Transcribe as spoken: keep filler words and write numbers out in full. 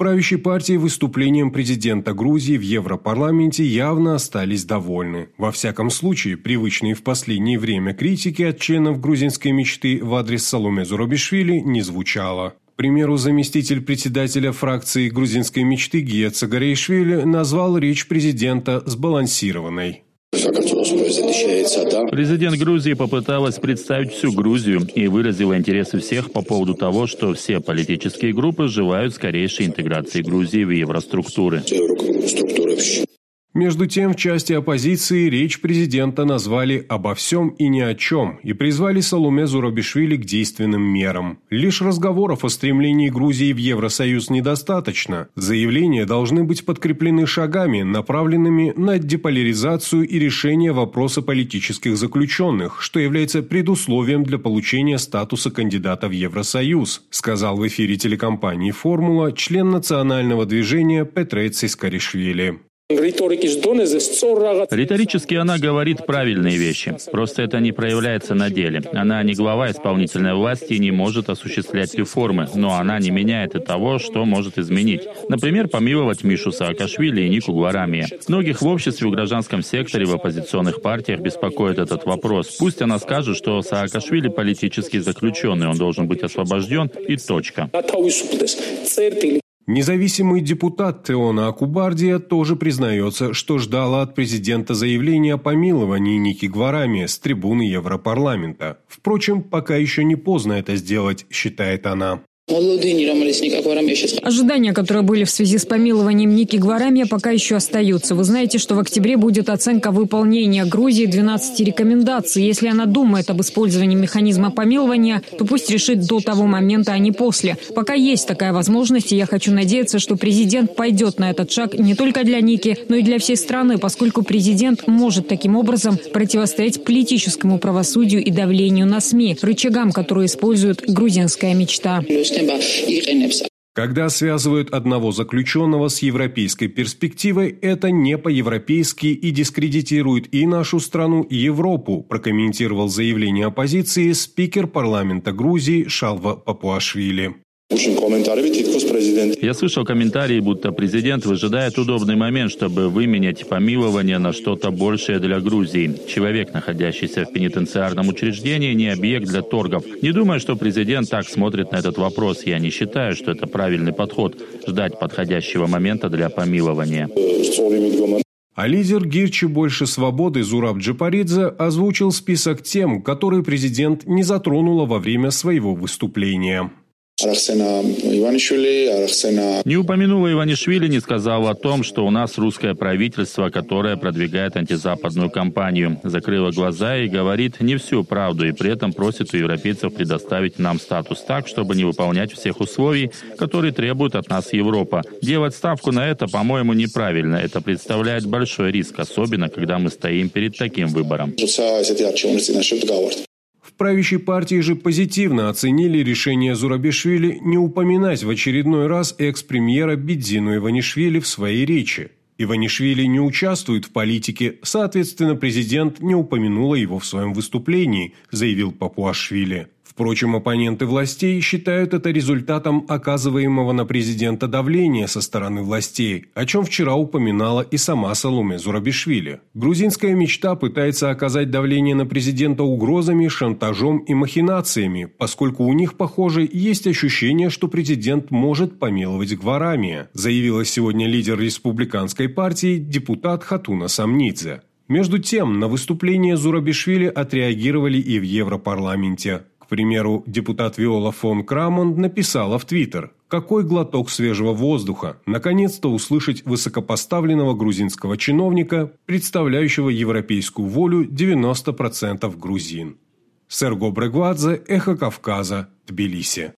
правящей партии выступлением президента Грузии в Европарламенте явно остались довольны. Во всяком случае, привычные в последнее время критики от членов грузинской мечты в адрес Саломе Зурабишвили не звучало. К примеру, заместитель председателя фракции грузинской мечты Гия Цагариашвили назвал речь президента сбалансированной. Президент Грузии попыталась представить всю Грузию и выразила интересы всех по поводу того, что все политические группы желают скорейшей интеграции Грузии в евроструктуры. Между тем, в части оппозиции речь президента назвали «обо всем и ни о чем» и призвали Саломе Зурабишвили к действенным мерам. Лишь разговоров о стремлении Грузии в Евросоюз недостаточно. Заявления должны быть подкреплены шагами, направленными на деполяризацию и решение вопроса политических заключенных, что является предусловием для получения статуса кандидата в Евросоюз, сказал в эфире телекомпании «Формула» член национального движения Петреци Скаришвили. Риторически она говорит правильные вещи. Просто это не проявляется на деле. Она не глава исполнительной власти и не может осуществлять реформы, но она не меняет и того, что может изменить. Например, помиловать Мишу Саакашвили и Нику Гварамия. Многих в обществе, в гражданском секторе, в оппозиционных партиях беспокоит этот вопрос. Пусть она скажет, что Саакашвили политический заключенный, он должен быть освобожден и точка. Независимый депутат Теона Акубардия тоже признается, что ждала от президента заявления о помиловании Ники Гварамия с трибуны Европарламента. Впрочем, пока еще не поздно это сделать, считает она. Ожидания, которые были в связи с помилованием Ники Гварамия, пока еще остаются. Вы знаете, что в октябре будет оценка выполнения Грузии двенадцати рекомендаций. Если она думает об использовании механизма помилования, то пусть решит до того момента, а не после. Пока есть такая возможность, и я хочу надеяться, что президент пойдет на этот шаг не только для Ники, но и для всей страны, поскольку президент может таким образом противостоять политическому правосудию и давлению на СМИ, рычагам, которые использует грузинская мечта. Когда связывают одного заключенного с европейской перспективой, это не по-европейски и дискредитирует и нашу страну, и Европу, прокомментировал заявление оппозиции спикер парламента Грузии Шалва Папуашвили. Я слышал комментарии, будто президент выжидает удобный момент, чтобы выменять помилование на что-то большее для Грузии. Человек, находящийся в пенитенциарном учреждении, не объект для торгов. Не думаю, что президент так смотрит на этот вопрос. Я не считаю, что это правильный подход – ждать подходящего момента для помилования. А лидер Гирчи «Больше свободы» Зураб Джапаридзе озвучил список тем, которые президент не затронула во время своего выступления. Не упомянула Иванишвили, не сказала о том, что у нас русское правительство, которое продвигает антизападную кампанию. Закрыла глаза и говорит не всю правду, и при этом просит у европейцев предоставить нам статус так, чтобы не выполнять всех условий, которые требует от нас Европа. Делать ставку на это, по-моему, неправильно. Это представляет большой риск, особенно когда мы стоим перед таким выбором. В правящей партии же позитивно оценили решение Зурабишвили не упоминать в очередной раз экс-премьера Бидзину Иванишвили в своей речи. Иванишвили не участвует в политике, соответственно, президент не упомянула его в своем выступлении, заявил Папуашвили. Впрочем, оппоненты властей считают это результатом оказываемого на президента давления со стороны властей, о чем вчера упоминала и сама Саломе Зурабишвили. Грузинская мечта пытается оказать давление на президента угрозами, шантажом и махинациями, поскольку у них, похоже, есть ощущение, что президент может помиловать Гварамия, заявила сегодня лидер республиканской партии депутат Хатуна Самнидзе. Между тем, на выступление Зурабишвили отреагировали и в Европарламенте. К примеру, депутат Виола фон Крамон написала в Твиттер: «Какой глоток свежего воздуха! Наконец-то услышать высокопоставленного грузинского чиновника, представляющего европейскую волю девяносто процентов грузин». Серго Брегвадзе, Эхо Кавказа, Тбилиси.